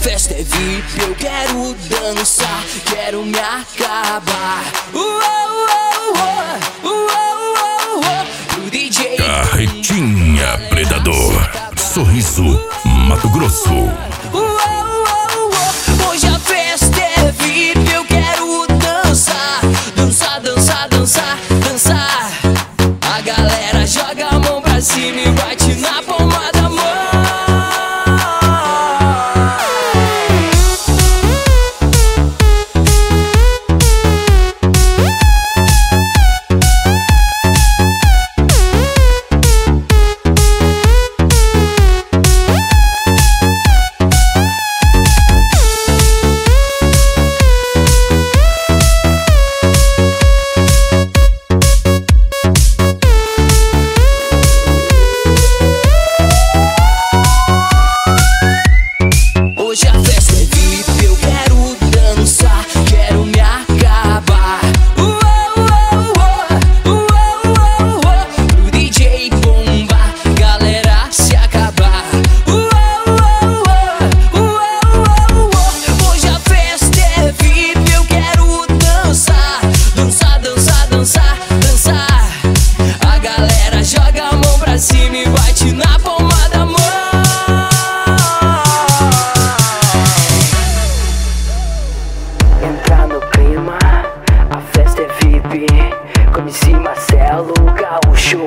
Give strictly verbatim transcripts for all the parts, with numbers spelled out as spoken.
festa é V I P, eu quero dançar, quero me acabar. Uou, uou, uou, uou, uou. O D J Carretinha Predador, Sorriso, Mato Grosso. Uou, uou, uou. Hoje a festa é V I P, eu quero dançar, dançar, dançar, dançar, dançar. A galera joga a mão pra cima e bate na palma da mão. Hoje a festa é V I P, eu quero dançar, quero me acabar. Uou, uou, uou, uou, uou. O D J bomba, galera se acabar. Uou, uou, uou, uou, uou. Hoje a festa é V I P, eu quero dançar, dançar, dançar, dançar, dançar. A galera joga a mão pra cima e bate na palma da mão. Entrar no clima, a festa é V I P, com M C Marcelo Gaúcho.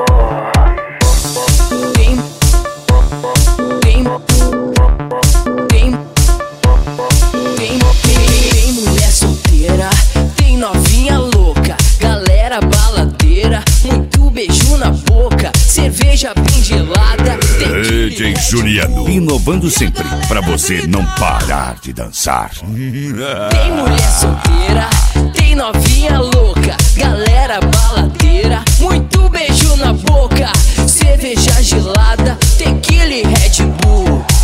Tem, tem, tem, tem, tem mulher solteira, tem novinha louca, galera baladeira, muito beijo na boca, cerveja bem gelada. D J Juliano, inovando sempre pra você não parar de dançar. Tem mulher solteira, tem novinha louca, galera baladeira, muito beijo na boca, cerveja gelada, tequila e Red Bull.